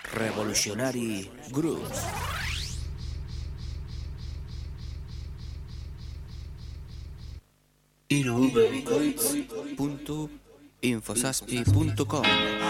Revolutionary Grooves. irubebikoitz.infosaspi.com.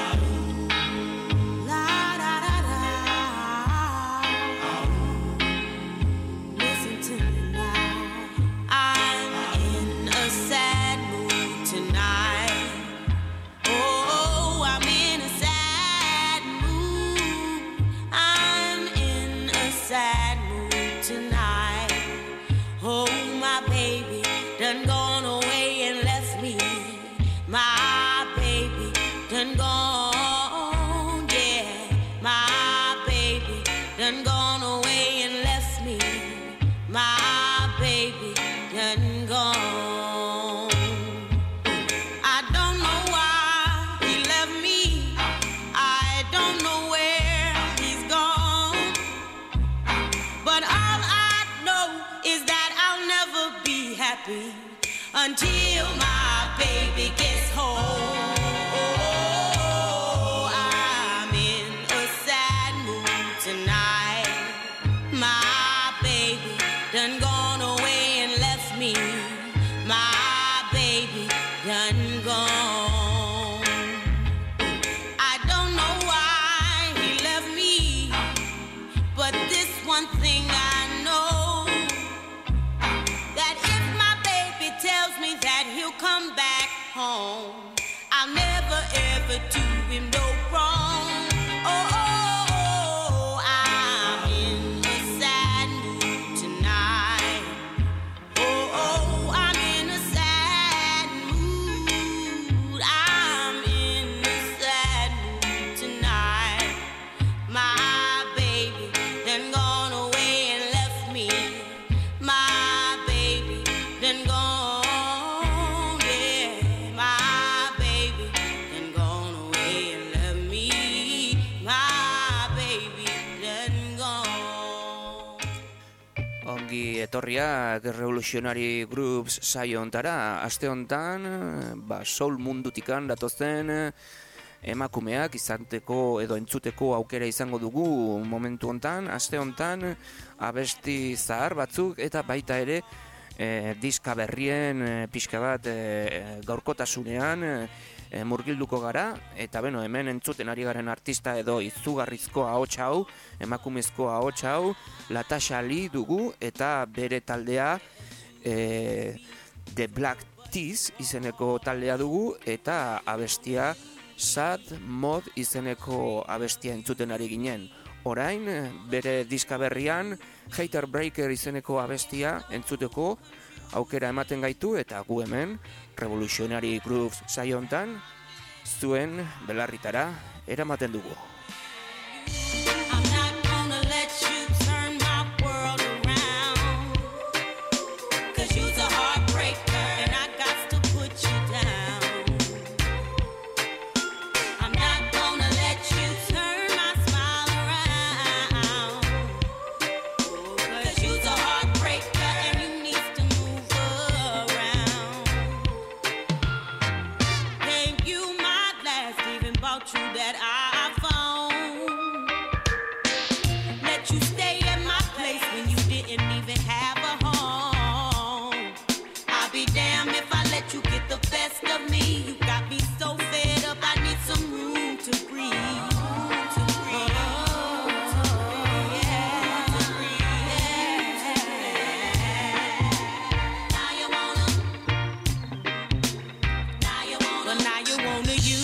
Until my baby gets home. Oh, I'm in a sad mood tonight. My baby done gone away and left me. My baby done gone. I don't know why he left me, but this one thing I know, that if my baby tells me that he'll come back home, I'll never ever do him no wrong. Oh, I'm in a sad mood tonight. Oh, I'm in a sad mood. I'm in a sad mood tonight. My baby done gone away and left me. My baby done gone, yeah. My baby done gone away and left me. My baby done gone. Ongi etorriak Revolutionary Grooves saio hontara. Aste hontan, soul mundutikan datozen emakumeak izateko edo entzuteko aukera izango dugu momentu hontan. Aste hontan abesti zahar batzuk eta baita ere diska berrien pixka bat gaurkotasunean murgilduko gara, eta beno, hemen entzuten ari garen artista edo izugarrizko ahots hau, emakumezko ahots hau, Latasha Lee dugu, eta bere taldea The Black Tees izeneko taldea dugu, eta abestia Sad Mod izeneko abestia entzuten ari ginen. Orain, bere diska berrian, Hater Breaker izeneko abestia entzuteko aukera ematen gaitu, eta gu hemen, Revolutionary Grooves saio hontan, zuen belarritara eramaten dugu.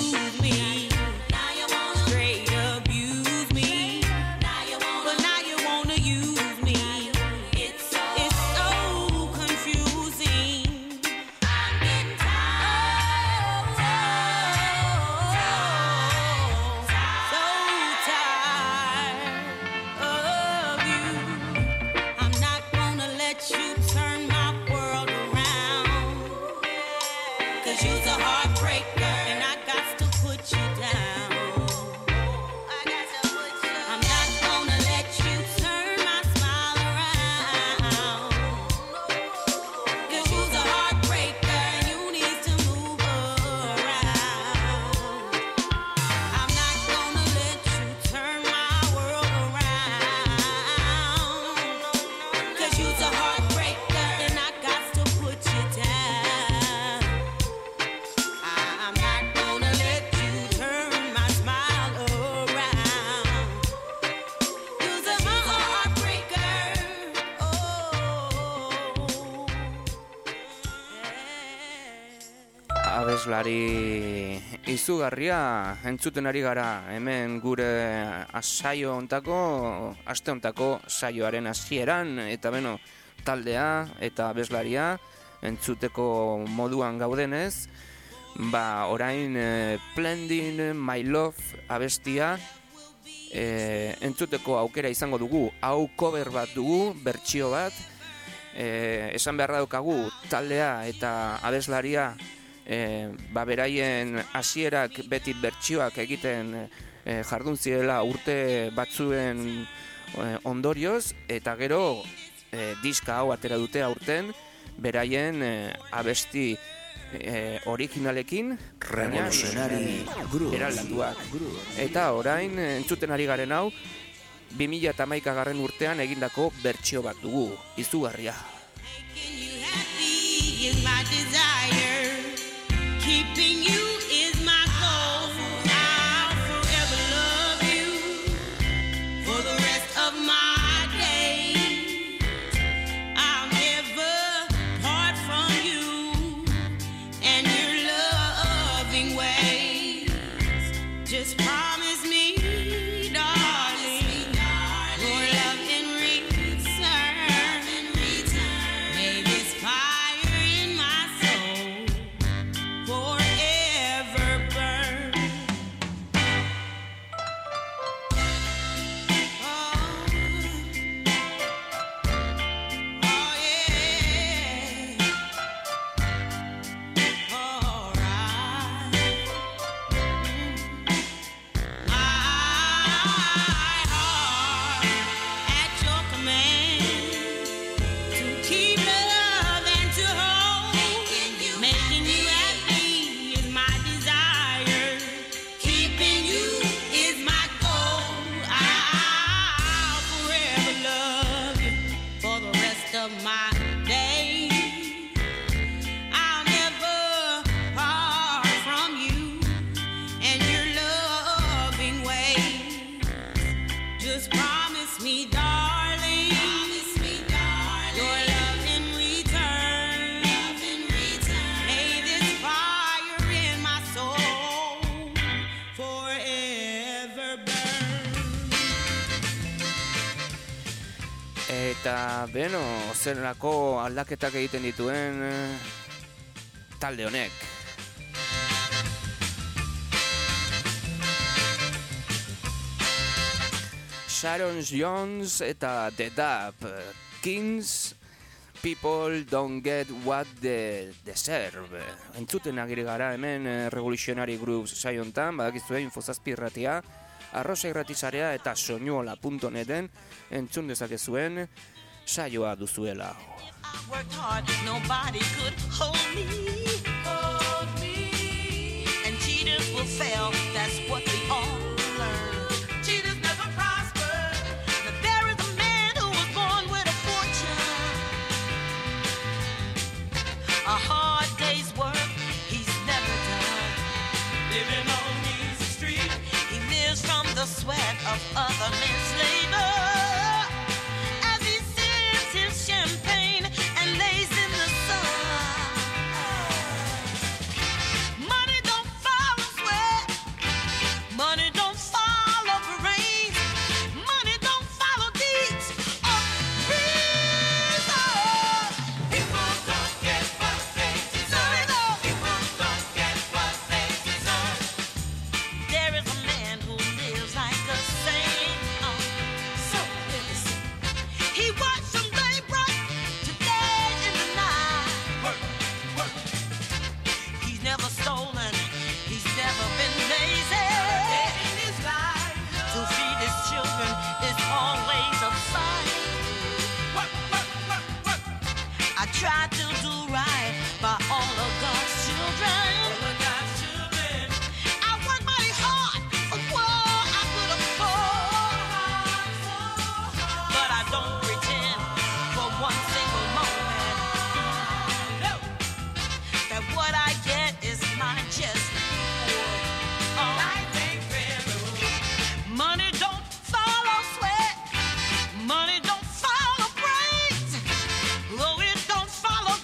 Now you abeslari izugarria entzuten ari gara hemen gure aste hontako saioaren hasieran, eta beno, taldea eta abeslaria entzuteko moduan gaudenez, orain Blending My Love abestia entzuteko aukera izango dugu. Hau cover bat dugu, bertsio bat. Esan beharra daukagu taldea eta abeslaria beraien hasierak beti bertsioak egiten jardun zirela urte batzuen ondorioz, eta gero diska hau atera dute aurten beraien abesti originalekin Revolutionary Grooves eraldatuak. Eta orain entzuten ari garen hau 2011 urtean egindako bertsio bat dugu, izugarria. Keeping you is my goal. I'll forever love you for the rest of my days. I'll never part from you and your loving ways. Just promise me, darling, your love in return. May this fire in my soul forever burn. Oh, yeah. All right. At your command to keep love and to hold, making you happy is my desire. Keeping you is my goal. I'll forever love you for the rest of my days. I'll never part from you and your loving ways. Just promise me, darling, your love in return. May this fire in my soul forever burn. Eta beno, zerrako aldaketak egiten dituen talde honek. Sharon Jones eta The Dub Kings, People Don't Get What They Deserve. Entzuten agiri gara hemen Revolutionary Grooves saiontan, badakizue Infozazpi irratia, Arrosa irratizarea eta soinuola.neten entzun dezakezuen saioa duzuela. I worked hard, nobody could hold me. And cheaters will fail, that's what we all learn. Cheaters never prosper. But there is a man who was born with a fortune. A hard day's work, he's never done. Living on easy street, he lives from the sweat of other men's labor. As he sips his champagne and lays in the sun. Money don't follow sweat. Money don't follow brains. Money don't follow deeds or reason. People don't get what they deserve. People don't get what they deserve. There is a man who lives like a saint. So innocent. He works from daybreak to day in the night. Work. He's never stolen. He's never been lazy. In his life, to feed his children is always a fight. Work. I try to do right by all of God's children. I work mighty hard for what I could afford. But I don't pretend for one single moment that what I get is my just reward. Money don't follow sweat. Money don't follow brains. Though it don't follow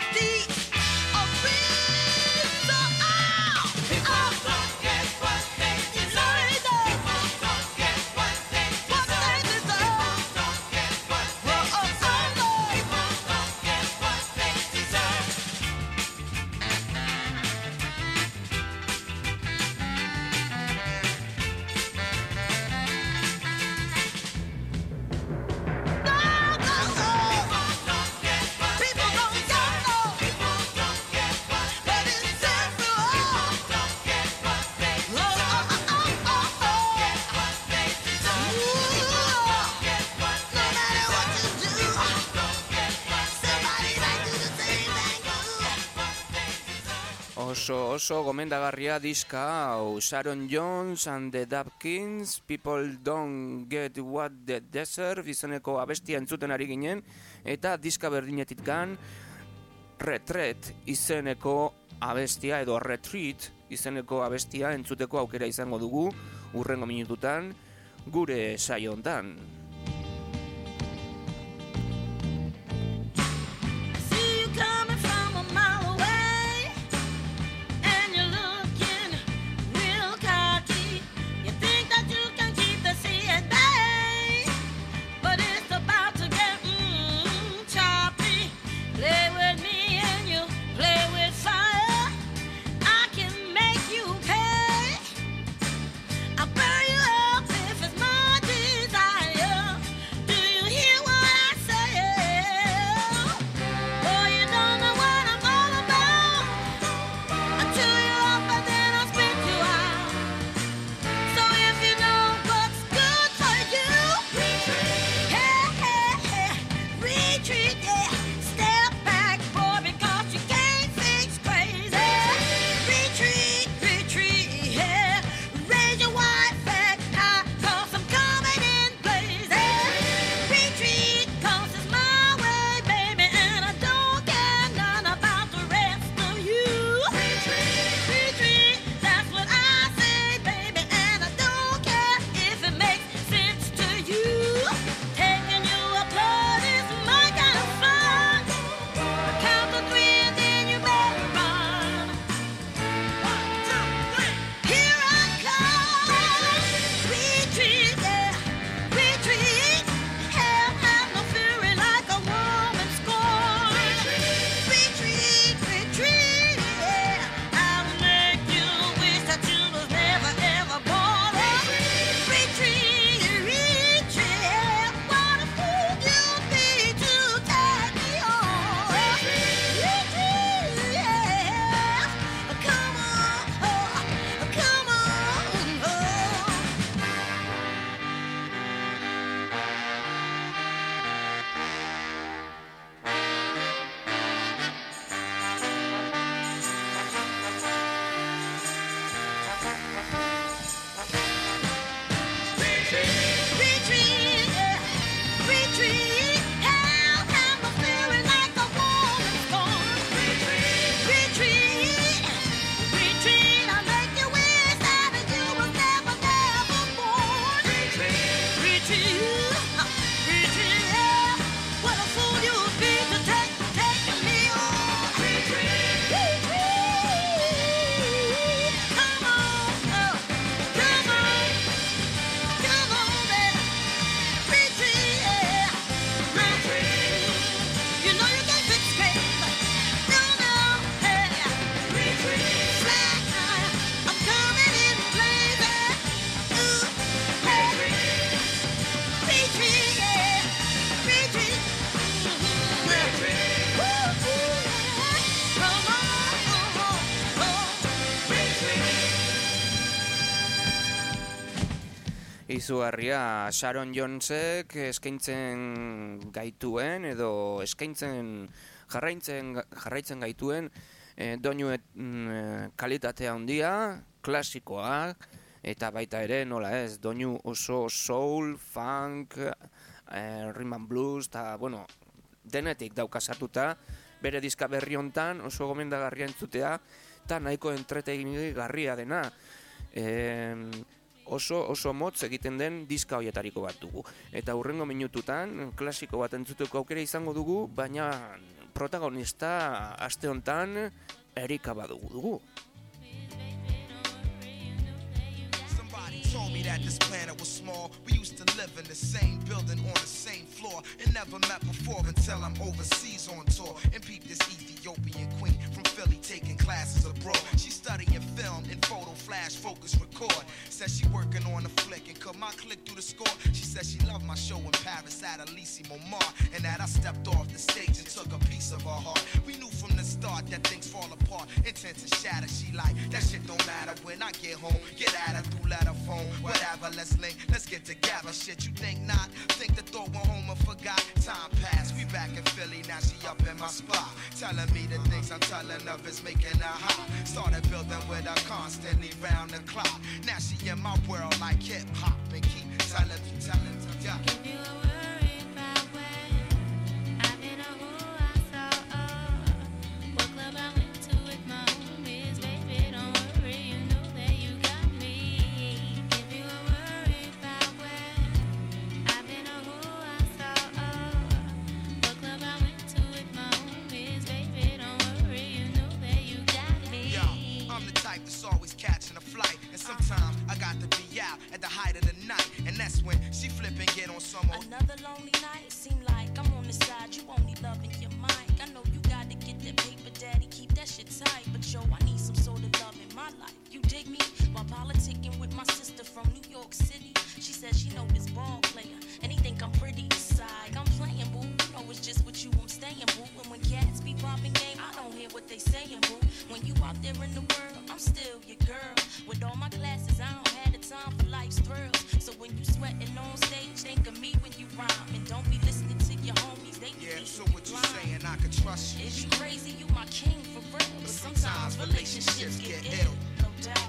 Oso gomendagarria diska hau, Sharon Jones and the Dapkins, People Don't Get What They Deserve izeneko abestia entzuten ari ginen, eta diska berdinetik gan Retreat izeneko abestia edo Retreat izeneko abestia entzuteko aukera izango dugu hurrengo minututan gure saio hontan. Izugarria Sharon Jonesek eskaintzen gaituen edo eskaintzen jarraitzen gaituen doinu kalitatea handia, klasikoak eta baita ere nola ez, doinu oso soul, funk, rhythm and blues eta bueno, denetik daukasatuta bere diska berri hontan oso gomendagarria entzutea eta nahiko entretegarria dena. Oso motz egiten den diska hoietariko bat dugu. Eta hurrengo minututan klasiko bat entzuteko aukera izango dugu, baina protagonista aste hontan Erika badugu. Told me that this planet was small. We used to live in the same building on the same floor and never met before until I'm overseas on tour and peep this Ethiopian queen from Philly taking classes abroad. She's studying film and photo flash focus record. Says she working on a flick and cut my click through the score. She says she loved my show in Paris at Elysée Montmartre and that I stepped off the stage and took a piece of her heart. We knew from the start that things fall apart, intent to shatter. She like that shit don't matter when I get home. Get at her through letter phone. Whatever, let's link, let's get together. Shit, you think not? Think the thought went home and forgot. Time passed, we back back in Philly, now she up in my spot. Telling me the things I'm telling of is making her hot. Started building with her constantly round the clock. Now she in my world like hip hop and keep telling me, yeah. If you were worried about where I've been or who I saw, what club I went to with my homies, baby, don't worry, you know that you got me. If you were worried about where I've been or who I saw, what club I went to with my homies, baby, don't worry, you know that you got me. Yo, I'm the type that's always catching a flight, and sometimes I got to be out at the height of the night, and that's when she flip and get on some old. Another lonely night, seem like I'm on the side, you only loving your mic. I know you gotta get that paper, daddy, keep that shit tight. But yo, I need some sort of love in my life. You dig me? While politicking with my sister from New York City, she says she know this ball player, and he think I'm pretty. Side, I'm playing, boo. You know it's just with you I'm staying, boo. And when cats be popping game, I don't hear what they saying, boo. When you out there in the world, I'm still your girl. With all my classes, I don't have the time for life's thrills. So when you sweating on stage, think of me when you rhyme. And don't be listening to your homies, they be Yeah, so leaving what you blind. saying, I can trust you. Is you crazy? You my king for real. But sometimes relationships get ill. No doubt.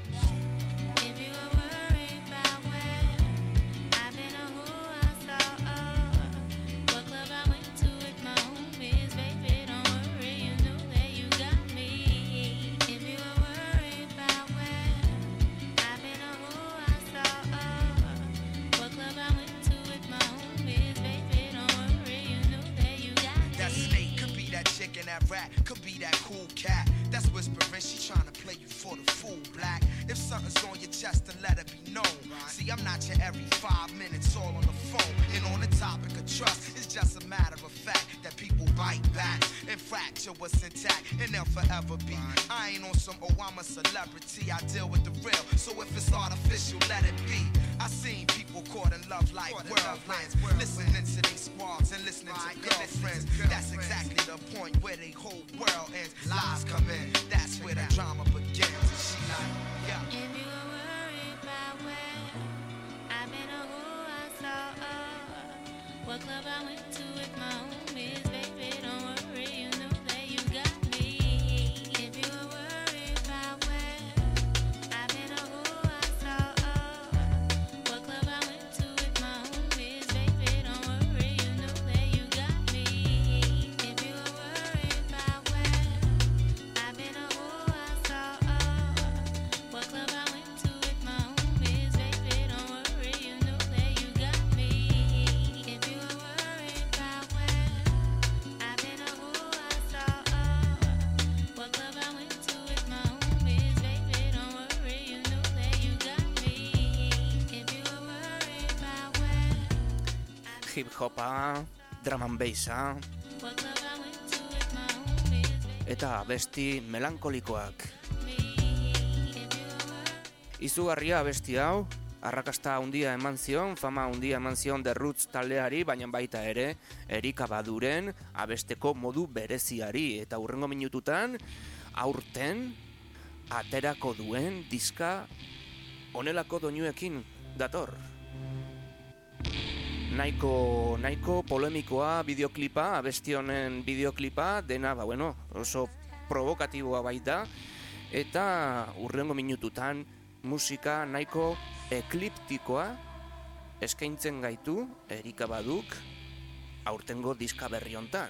If you were worried about where I've been or who I saw, what club I went to with my homies, baby, don't worry, you know that you got me. If you were worried about where I've been or who I saw, what club I went to with my homies, baby, don't worry, you know that you got me. That snake could be that chick and that rat, could be that cool cat. That's whispering, she trying to play you for the fool, black. If something's on your chest, then let it be known. See, I'm not your every 5 minutes all on the phone. And on the topic of trust, it's just a matter of fact that people bite back and fracture what's intact, and they'll forever be. I ain't on some, oh, I'm a celebrity, I deal with the real. So if it's artificial, let it be. I seen people caught in love like whirlwinds, listening to their squads and listening to girlfriends. That's exactly the point where they whole world ends. Lies come in, that's where the drama begins. And she like, yeah. If you were worried about where I've been or who I saw, what club I went to with my homies, baby, don't worry, you know that you got me. If you were worried about where I've been or who I saw, what club I went to with my homies, baby, don't worry, you know that you got me. If you were worried about where I've been or who I saw, what club I went to with my homies, baby, don't worry, you know that you got me. If you were worried about where I've been or who I saw, what club I went to with my homies, baby, don't worry, you know that you got me. If you were worried about where Hip hopa, drum and bassa what club I went to with my homies, baby, eta abesti melankolikoak. if you were worried. Izugarria abesti hau, arrakasta handia eman zion, fama handia eman zion The Roots taldeari, baina baita ere, Erika Baduren abesteko modu bereziari, eta hurrengo minututan, aurten, aterako duen diska honelako doinuekin dator. Nahiko polemikoa bideoklipa, abesti honen bideoklipa, dena, oso provokatiboa baita, eta hurrengo minututan musika nahiko ekliptikoa eskaintzen gaitu Erika Baduk aurtengo diska berri hontan.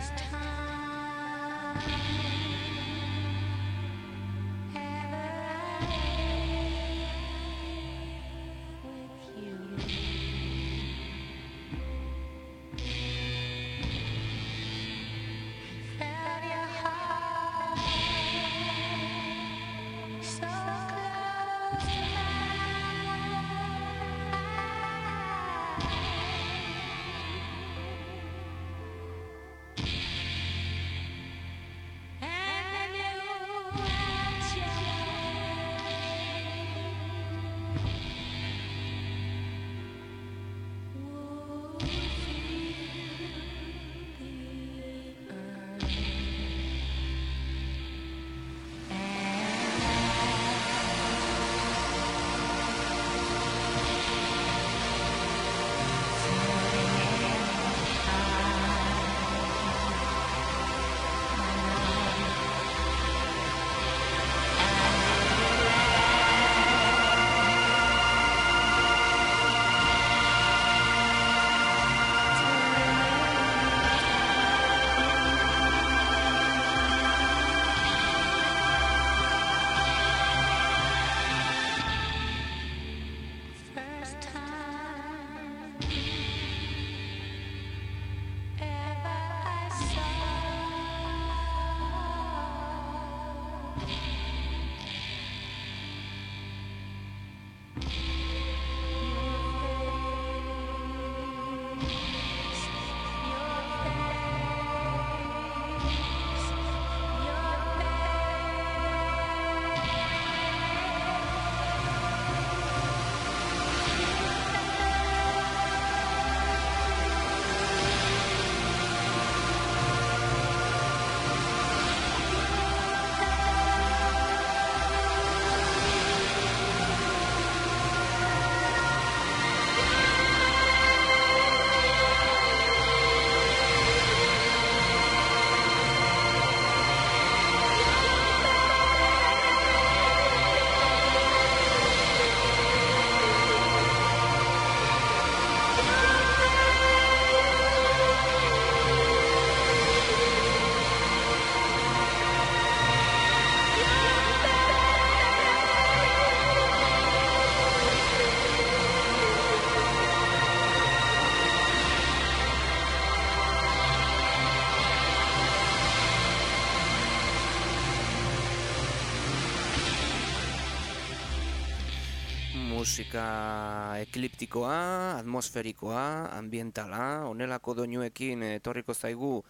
musika ekliptikoa, atmosferikoa, ambientala, honelako doinuekin etorriko zaigu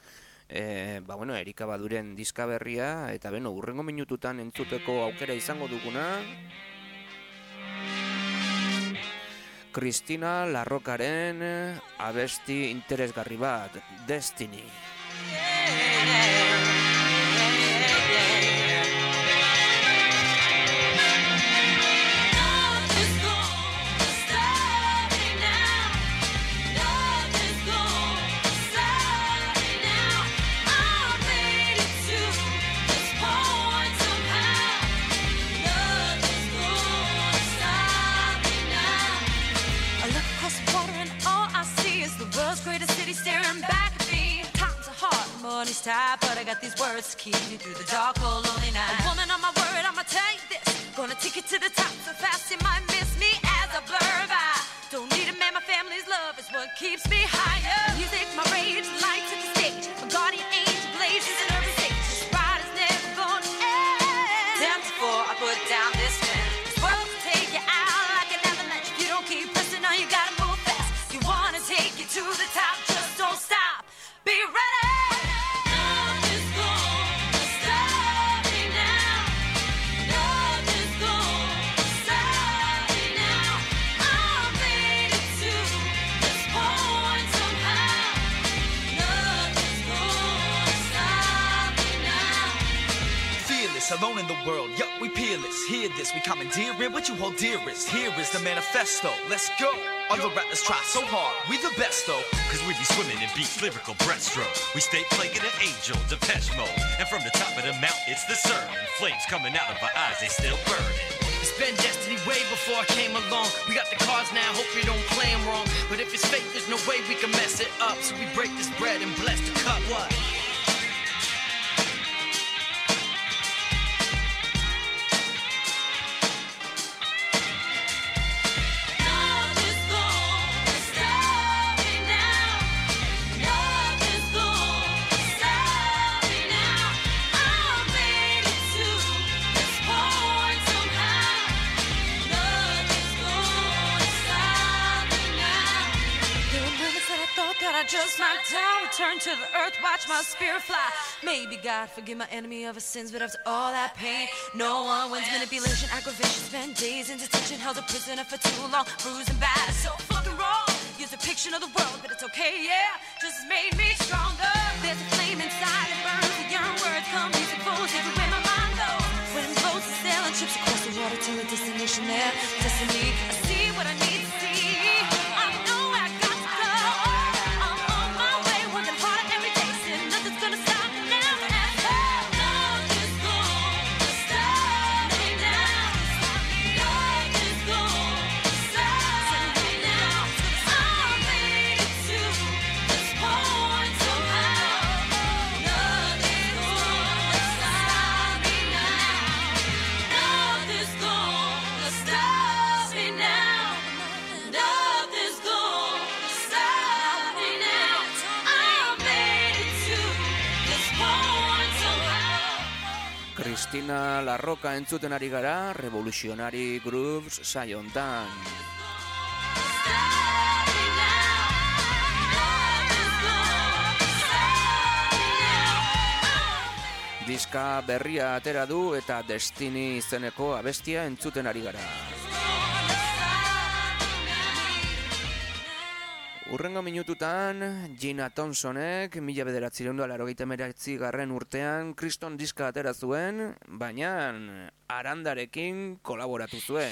Erika Baduren diska berria, eta hurrengo minututan entzuteko aukera izango duguna. Kristina Larrokaren abesti interesgarri bat, Destiny. Money's tight, but I got these words to keep you through the dark, cold, lonely night. A woman on my word, I'ma tell you this. Gonna take you to the top so fast you might miss me as a blur by. Don't need a man, my family's love is what keeps me higher. Music, my rage, lights at the stage. My guardian angel blazes in every stage. This ride is never gonna end. Down before I put down this pen. This world will take you out like an avalanche. If you don't keep pressing on, you gotta move fast. You wanna take you to the top, just don't stop. Be ready. Alone in the world, yup, we peerless. Hear this, we commandeering what you hold dearest. Here is the manifesto, let's go. Other rappers try so hard, we the best though. Cause we be swimming in beats, lyrical breaststroke. We stay plaguing an angel, Depeche Mode. And from the top of the mountain, it's the sermon. Flames coming out of our eyes, they still burning. It's been destiny way before I came along. We got the cards now, hope you don't play them wrong. But if it's fake, there's no way we can mess it up. So we break this bread and bless the cup. What? down, return to the earth, watch my spirit fly. Maybe God forgive my enemy of his sins, but after all that pain, no one wins. Manipulation, aggravation, spend days in detention, held a prisoner for too long, bruised and battered, so fucking wrong. Use a depiction of the world, but it's okay, yeah, just made me stronger. There's a flame inside that burns, the young words come, music flows everywhere my mind goes. When boats are sailing, trips across the water to a destination there, destiny, I see what I need to see. I know I got to go. I'm on my way, working hard every day, saying nothing's gonna stop me now. Love is gonna stop me now. Love is gonna stop me now. I made it to this point somehow. Love is gonna stop me now. Love is gonna stop me now. Love is gonna stop me now. I made it to this point somehow. Cristina Larroca entzuten ari gara, Revolutionary Grooves saio hontan. Diska berria atera du eta Destiny izeneko abestia entzuten ari gara. Urrengo minututan, Gina Thompsonek 1989 urtean Kriston diska atera zuen, baina Arandarekin kolaboratu zuen.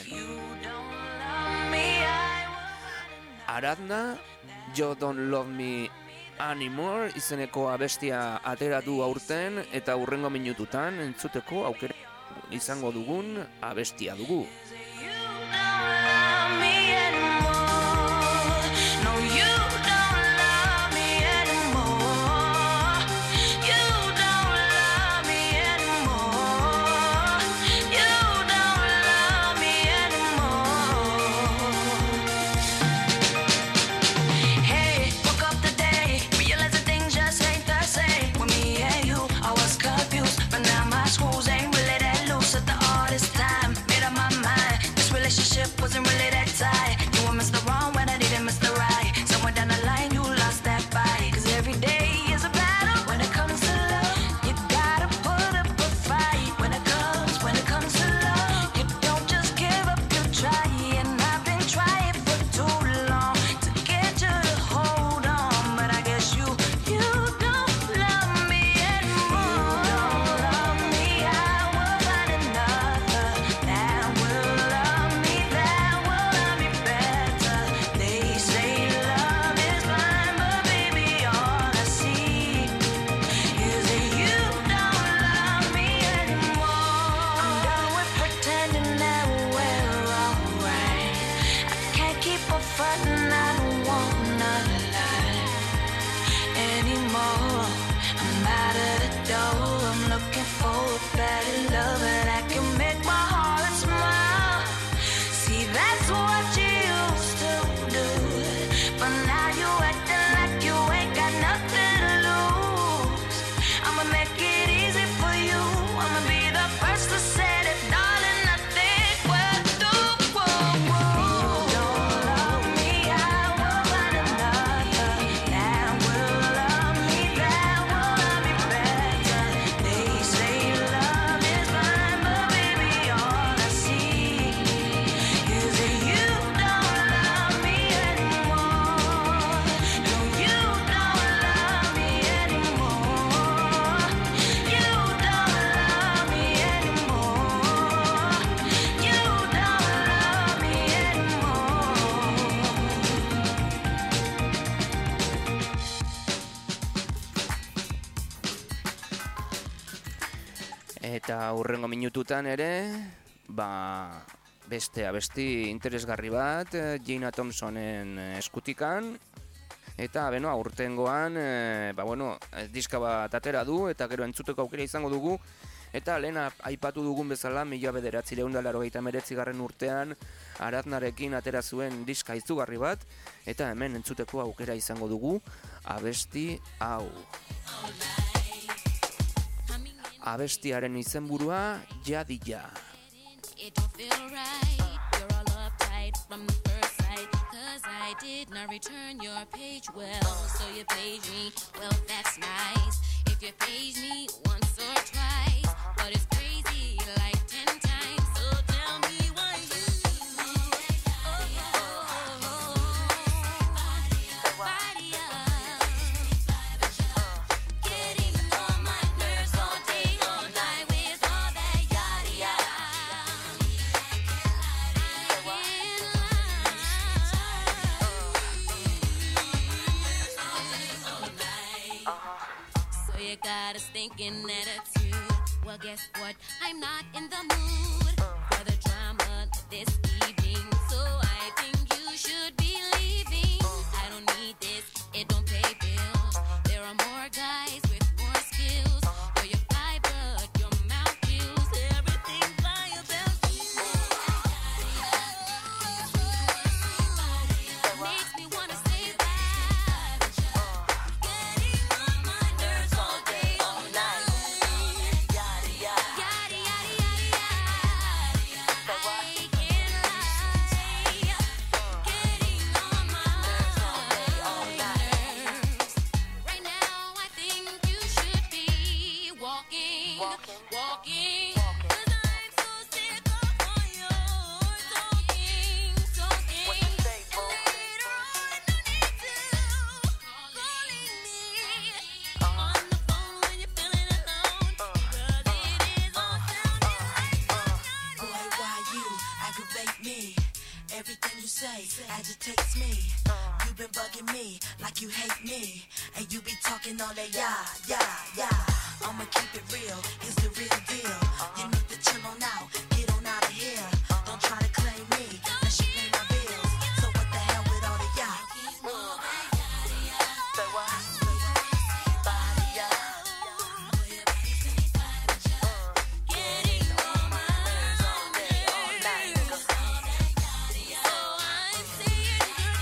Aranda, You Don't Love Me Anymore izeneko abestia atera du aurten eta urrengo minututan entzuteko aukera izango dugun abestia dugu. Wasn't really that tight. You were Mr. Wrong when I didn't Mr. Right. Somewhere down the line you lost that fight. Cause every day is a battle. When it comes to love, you gotta put up a fight. When it comes to love, you don't just give up, you try. And I've been trying for too long to get you to hold on. But I guess you don't love me anymore. You don't love me, I will find another that will love me. Eta urrengo minututan ere, beste abesti interesgarri bat, Gina Thompsonen eskutikan, eta aurtengoan, diska bat atera du, eta gero entzuteko aukera izango dugu, eta lehen aipatu dugun bezala, 1989 urtean, Aradnarekin atera zuen diska izugarri bat, eta hemen entzuteko aukera izango dugu, abesti hau. Abestiaren izenburua Jadilla. It don't feel right, you're all uptight from the first sight. Cause I did not return your page well, so you page me, well that's nice. If you page me once or twice, but it's crazy like 10 times, so tell me why you body up, getting on my nerves all day, all night with all that yada yada. So you got a stinking attitude. Well, guess what? I'm not in the mood for the drama this evening, so I think you should be leaving. I don't need this, it don't pay bills. There are more guys with more skills. Where you fly, but your mouth kills. Everything's lie about you. Makes me wanna say that. Getting on my nerves all day, all night. Yada yada yada yada yada. I can't lie. Getting on my nerves. Right now, I think you should be walking. 'Cause I'm so sick of all your talking. And later on, no need to calling me on the phone when you're feeling alone. 'Cause it is all sounding like Boy, why you aggravate me? Everything you say agitates me. You've been bugging me like you hate me, and you be talking all that yeah. I'ma keep it real, it's the real deal. You need to chill on out, get on out of here. Don't try to claim me, unless you pay my bills. So what the hell with all the yeah? Say what? Body yeah. getting on my nerves all day, all night. So I'm saying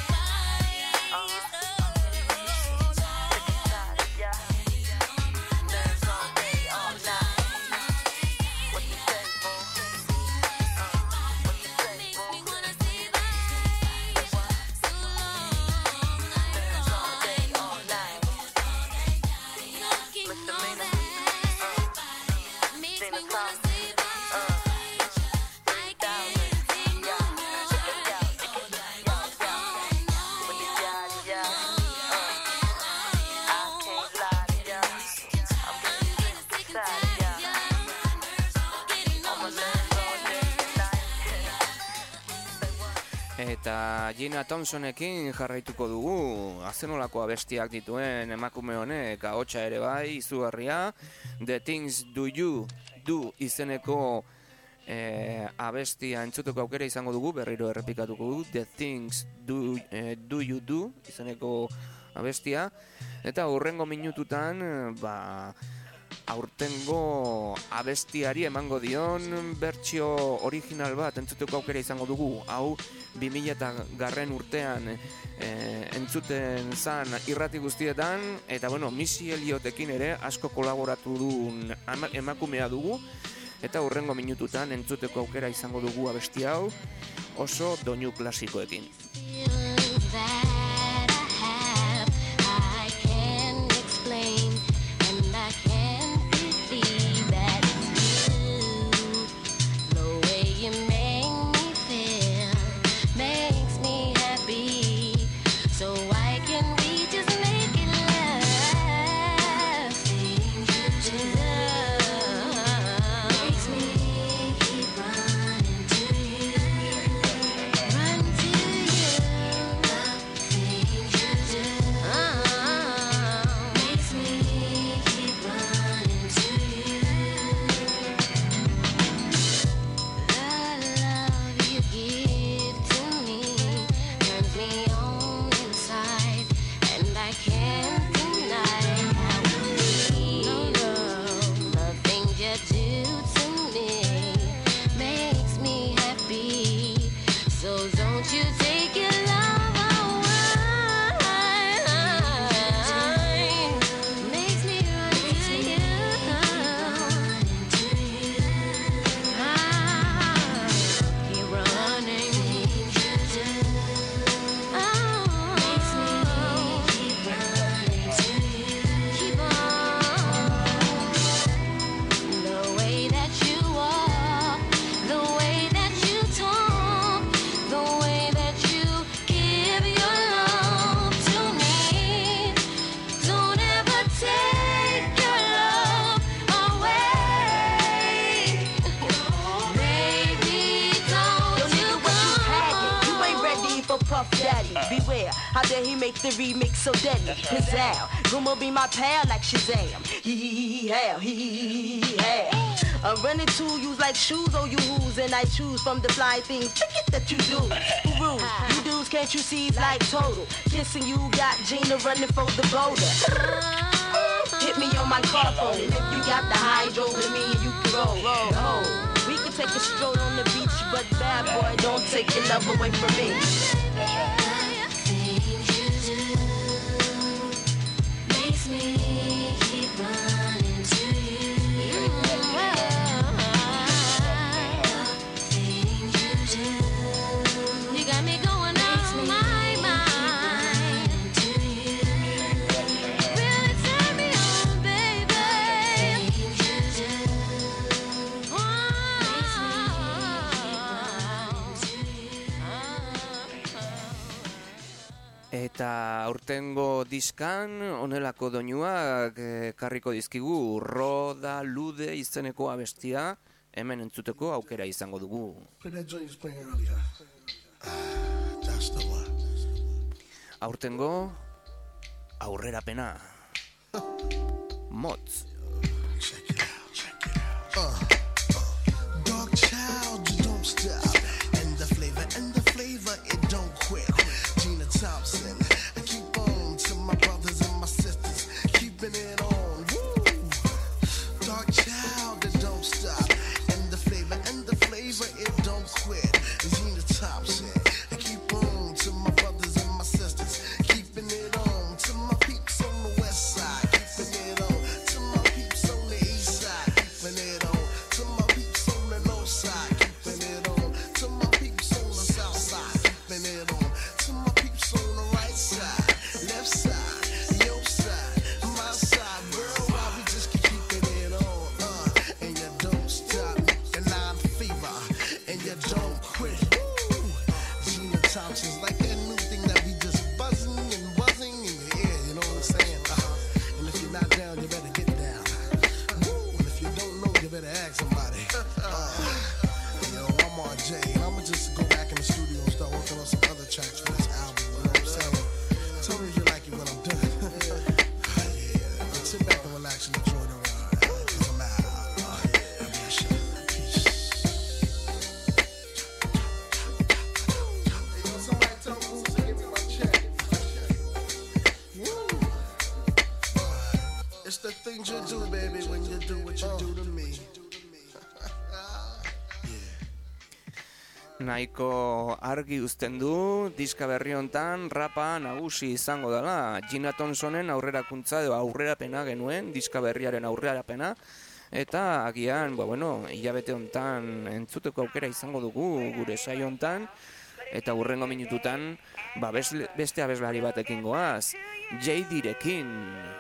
makes me wanna say bye. So long, I'm looking all that. Makes me wanna say bye. I can't take no more. Eta Gina Thompsonekin jarraituko dugu, azenolako abestiak dituen emakume honek, ahotsa ere bai, izugarria, The Things You Do izeneko abestia entzuteko aukera izango dugu, berriro errepikatuko dugu, The Things You Do izeneko abestia, eta hurrengo minututan, aurtengo abestiari emango dion bertsio original bat entzuteko aukera izango dugu. Hau 2000 urtean entzuten zan irrati guztietan, eta Missy Elliotekin ere asko kolaboratu duen emakumea dugu, eta hurrengo minututan entzuteko aukera izango dugu abesti hau oso doinu klasikoekin. Run to you. Yeah, how dare he make the remix so deadly? Pizzazz, Gumo be my pal like Shazam. Hee-hee-hee-hell, hee-hee-hee-hell. I'm running to use like shoes, oh you who's, and I choose from the fly things that you do. Who rules? You dudes, can't you see like total? Kissing you got Gina running for the boulder. Hit me on my car phone. If you got the hydro with me, you can roll. We can take a stroll on the beach, but bad boy, don't take your love away from me. Things you do makes me keep running to you. Things you do, you got me going off my mind. Really turn me on, baby. Things you do. Eta aurtengo diskan honelako doinuak karriko dizkigu Roda Lude izeneko abestia hemen entzuteko aukera izango dugu. Aurtengo aurrerapena. Motz. Dark child, you don't stop. And the flavor, it don't quit. Gina Thompson, I keep on to my brothers and my sisters, keeping it on. Woo! Dark child, it don't stop. And the flavor, it don't quit. Gina Thompson, I keep on to my brothers and my sisters, keeping it on. To my peeps on the west side, keeping it on. To my peeps on the east side, keeping it on. To my peeps on the north side, keeping it on. To my peeps on the south side, keeping it on. To my peeps on the right side, left side, your side, my side, girl, why we just keep keeping it on, and you don't stop, and I'm fever, and you don't quit. Woo! Gina Thompson's like that new thing that we just buzzing in your ear, you know what I'm saying? And if you're not down, you better get down. Woo! And if you don't know, you better ask somebody. Yo, I'm RJ, and I'ma just go back in the studio and start working on some other tracks for this album, you know what I'm saying? Tell me if you like it when I'm done. Yeah, but sit back and relax and enjoy the ride, 'cause I'm out. Yeah, bless you. Peace. Hey, yo, somebody tell me who's to give me my check. Woo! It's the things you do, baby, when you do what you do to me. Nahiko argi uzten du, diska berri hontan rapa nagusi izango dela. Gina Thompsonen aurrerakuntza edo aurrerapena genuen, diska berriaren aurrerapena. Eta agian, hilabete hontan entzuteko aukera izango dugu gure saio hontan. Eta hurrengo minututan, beste abeslari batekin goaz, J.D.rekin.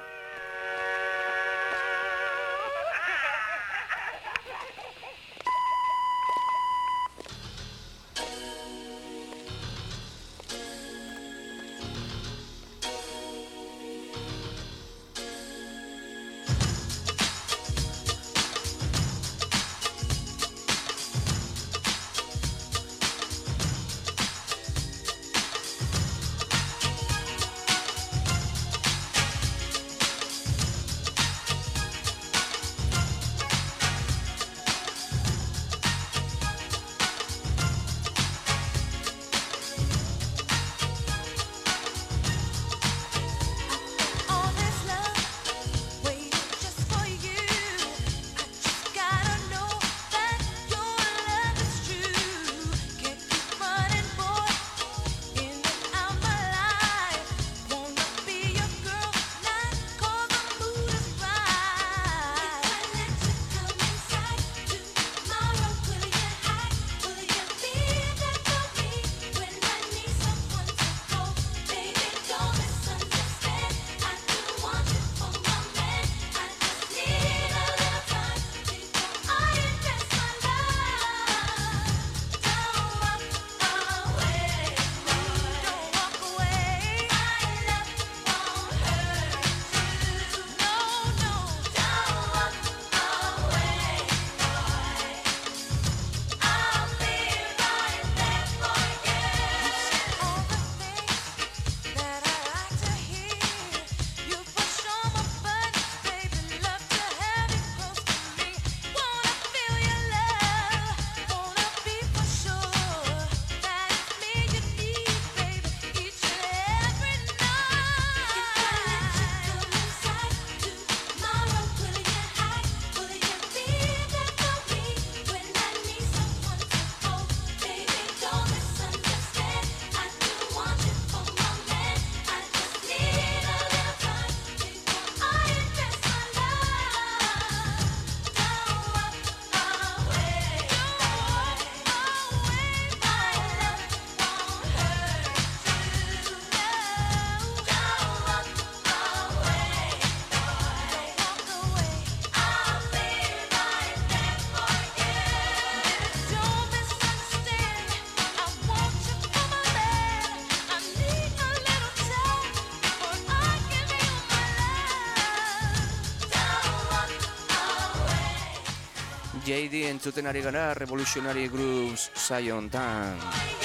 JD entzuten ari gara Revolutionary Grooves saio hontan.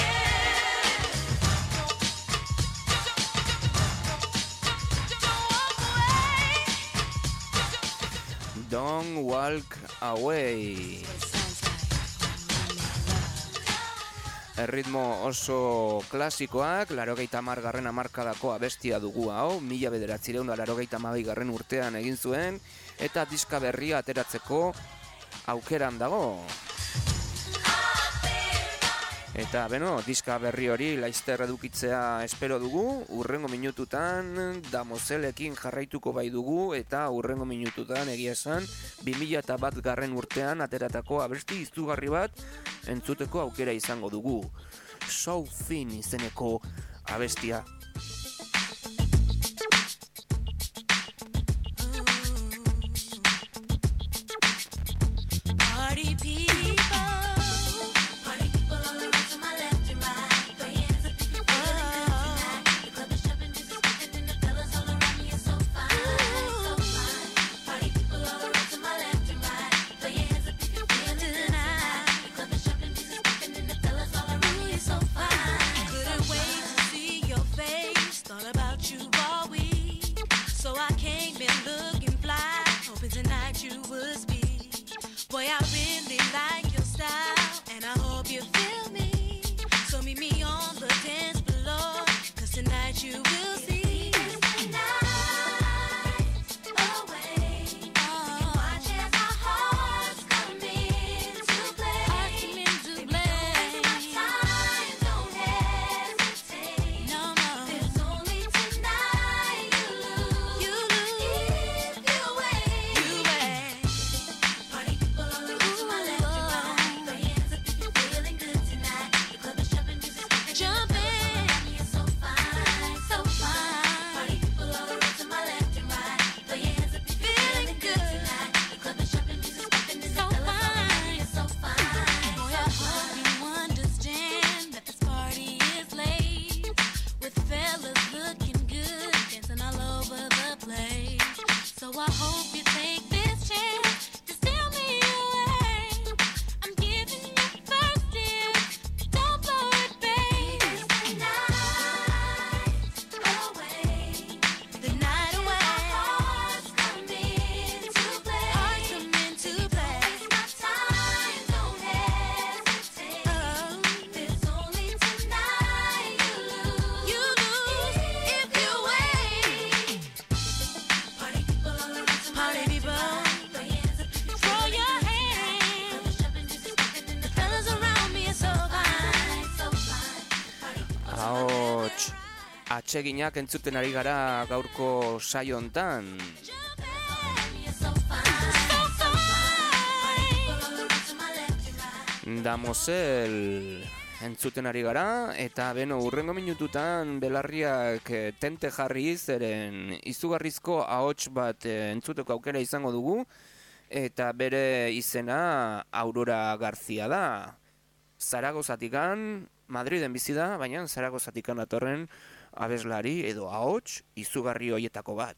Don't Walk Away. Erritmo oso klasikoak, 80. hamarkadako abestia dugu hau, 1982 urtean egin zuen, eta diska berria ateratzeko aukeran dago. Eta, diska berri hori laizter edukitzea espero dugu, urrengo minututan Damozelekin jarraituko bai dugu, eta urrengo minututan egia esan 2001 urtean ateratako abesti izugarri bat entzuteko aukera izango dugu. So Thin izeneko abestia. Atseginak entzuten ari gara gaurko saio hontan. Damosel entzuten ari gara, eta urrengo minututan belarriak tente jarri zeren izugarrizko ahots bat entzuteko aukera izango dugu, eta bere izena Aurora García da. Zaragozatikan, Madriden bizi da, baina Zaragozatikan datorren abeslari edo ahots izugarri hoietako bat.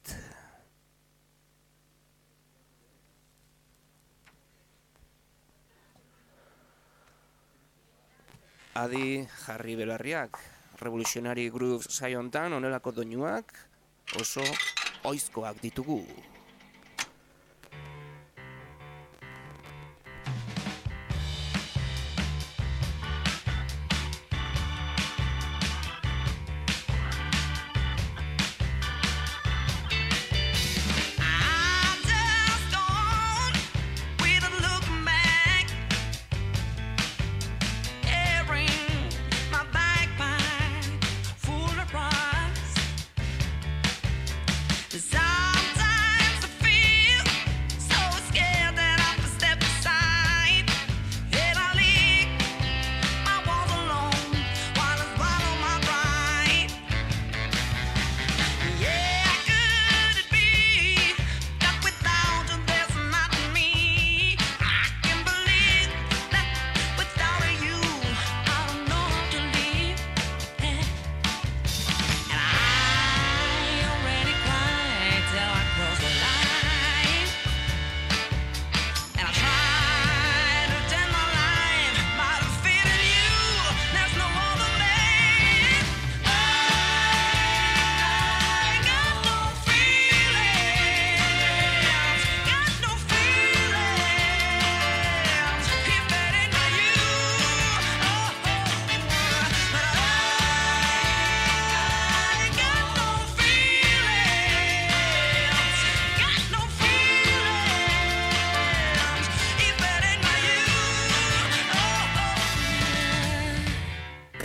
Adi jarri belarriak, Revolutionary Grooves saio hontan honelako doinuak oso oizkoak ditugu. Sometimes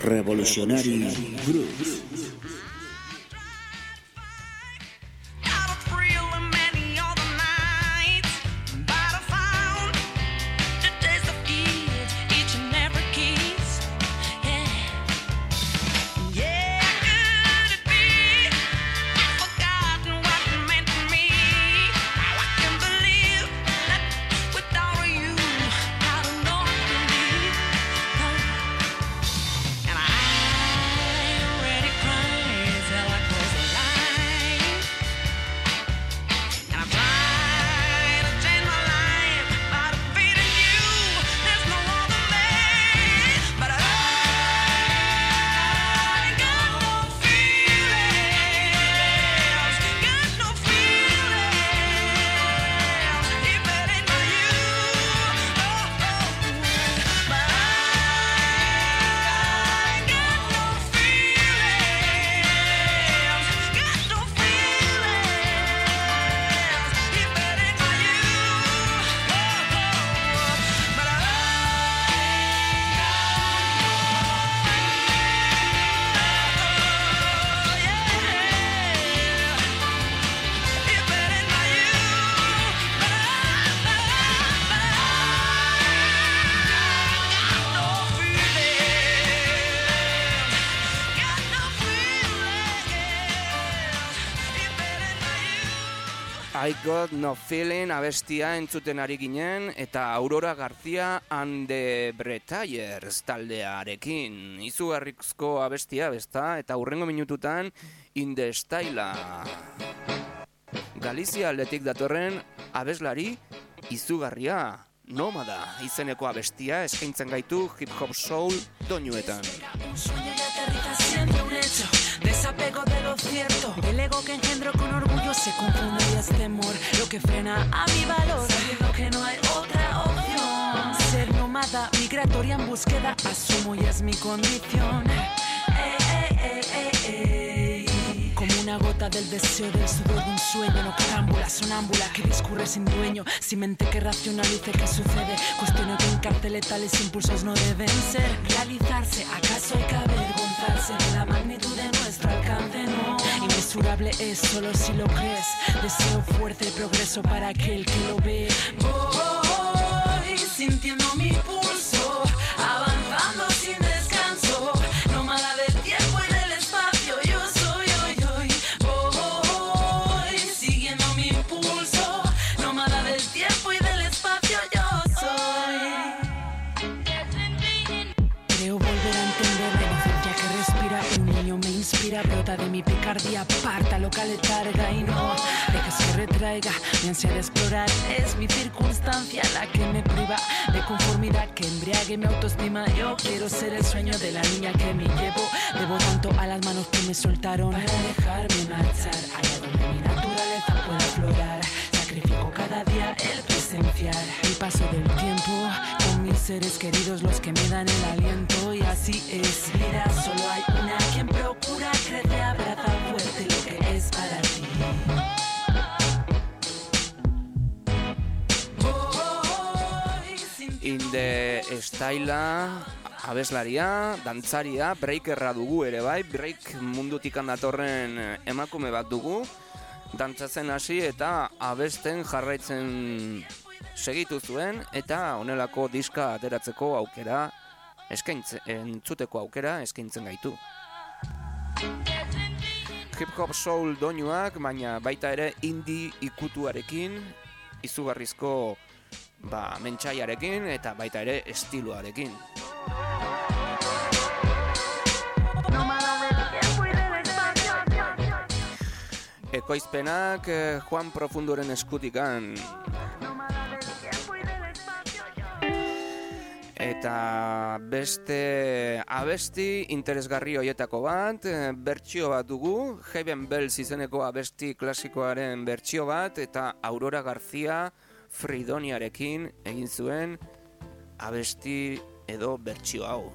Revolutionary Grooves. I Got No Feeling abestia entzuten ari ginen eta Aurora García and the Bretaillers taldearekin. Izugarrizko abestia, besta, eta hurrengo minututan In the Style. Galizia aldetik datorren abeslari izugarria, Nómada izeneko abestia eskaintzen gaitu hip hop soul doinuetan. Desapego de lo cierto, el ego que engendro con orgullo se confunde y es temor lo que frena a mi valor, sabiendo que no hay otra opción. Ser nómada, migratoria en búsqueda, asumo y es mi condición. Como una gota del deseo del sudor de un sueño, noctámbula, sonámbula que discurre sin dueño, sin mente que racionalice qué sucede, cuestiono que encarcele tales impulsos no deben ser realizarse, acaso hay que avergonzarse de la magnitud de nuestro alcance, no, inmesurable es solo si lo crees, deseo fuerte progreso para aquel que lo ve, voy sintiendo mi pulso, avanzando sin descanso, nómada del tiempo y del espacio, yo soy hoy, voy siguiendo mi impulso, nómada del tiempo y del espacio, yo soy. Creo volver a entender la inocencia que respira, un niño me inspira, brota de mi picardía, aparta lo que letarga y no deja se retraiga, mi ansia de explorar es mi circunstancia la que me priva de conformidad, que embriague mi autoestima, yo quiero ser el sueño de la niña que me llevo, debo tanto a las manos que me soltaron para dejarme marchar, allá donde mi naturaleza pueda aflorar, sacrifico cada día el presenciar el paso del tiempo con mis seres queridos, los que me dan el aliento, y así es vida, solo hay una quien procura, crece, abraza fuerte lo que es para ti. In the Style abeslaria, dantzaria, breakerra dugu ere bai, break mundutik datorren emakume bat dugu, dantzatzen hasi eta abesten jarraitzen segitu zuen, eta honelako diska ateratzeko aukera, entzuteko aukera eskaintzen gaitu. Hip hop soul doinuak, baina baita ere indie ikutuarekin, izugarrizko mentsaiarekin eta baita ere estiloarekin. Ekoizpenak Juan Profundoren eskutikan. Eta beste abesti interesgarri hoietako bat, bertsio bat dugu, Heaven Bells izeneko abesti klasikoaren bertsio bat, eta Aurora García Fridoniarekin egin zuen abesti edo bertsio hau.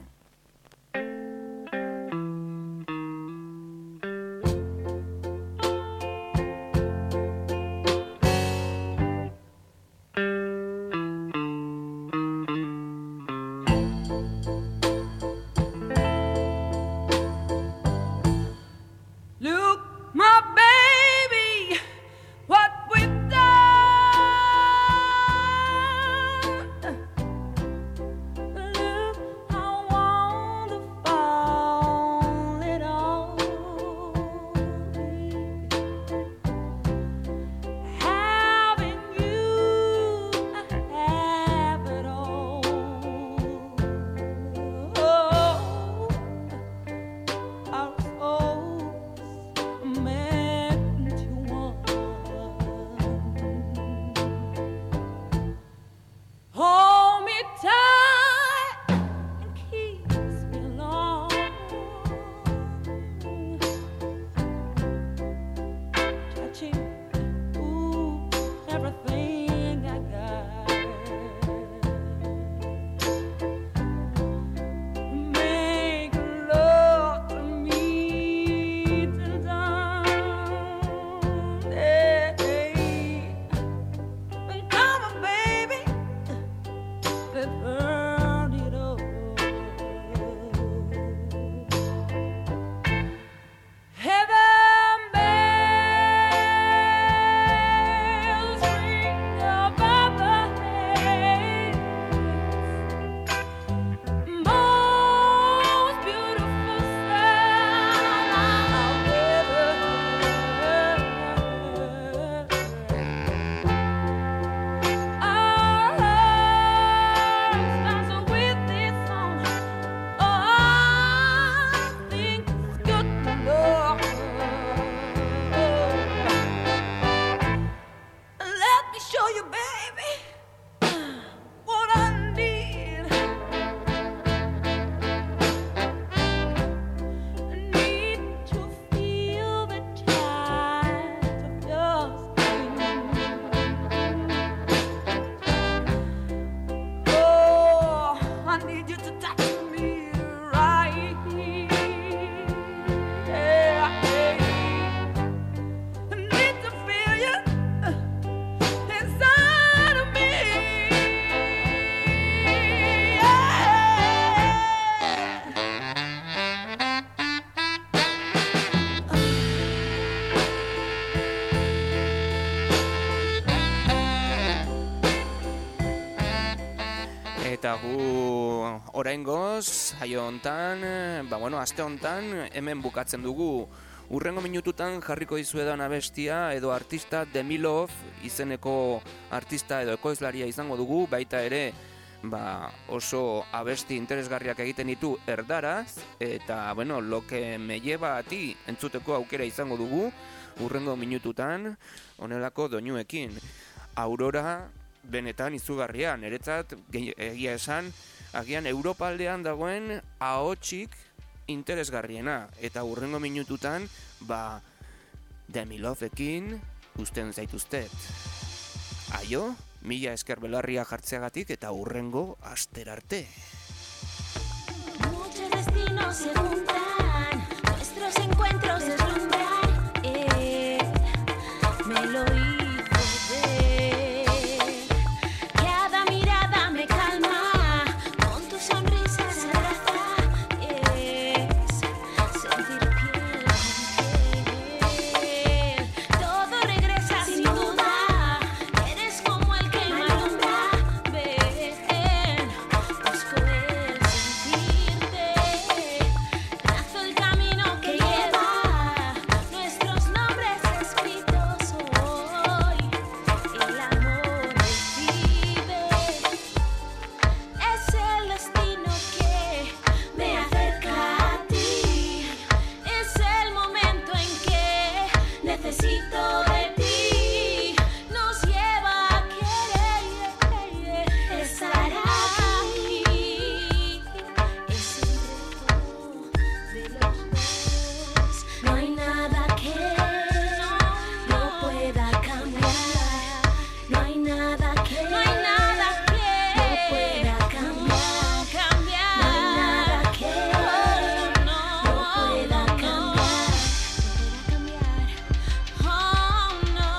Eta gu oraingoz, saio hontan, aste hontan hemen bukatzen dugu. Urrengo minututan jarriko dizuedan abestia edo artista Demilov izeneko artista edo ekoizlaria izango dugu, baita ere oso abesti interesgarriak egiten ditu erdaraz, eta lo que me lleva a ti entzuteko aukera izango dugu urrengo minututan honelako doinuekin. Aurora benetan izugarria, niretzat egia esan, agian Europa aldean dagoen ahotsik interesgarriena, eta urrengo minututan Demilovekin usten zaituztet. Aio, mila esker belarria jartzeagatik eta urrengo asterarte. Muchos destinos se juntan, nuestros encuentros deslumbran, me lo hizo ver. Cada mirada me calma, con tu sonrisa se abraza, sentir piel con piel. Todo regresa sin duda, eres como el que me alumbra. Ven, busco el sentirte, trazo el camino que lleva nuestros nombres escritos hoy. El amor decide, es el destino que me acerca a ti, es el momento en que necesito de ti, nos lleva a querer estar aquí, es el reto de los dos, no hay nada que no pueda cambiar, no hay nada que no pueda cambiar, no hay nada que no pueda cambiar, oh no.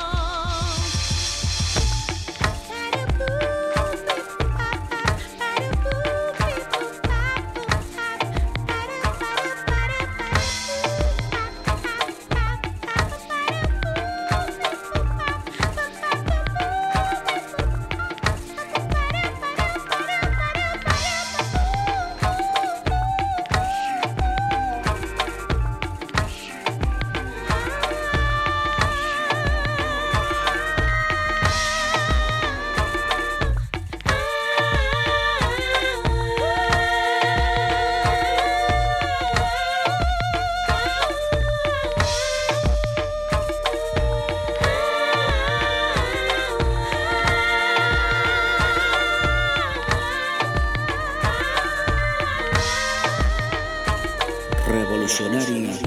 Revolutionary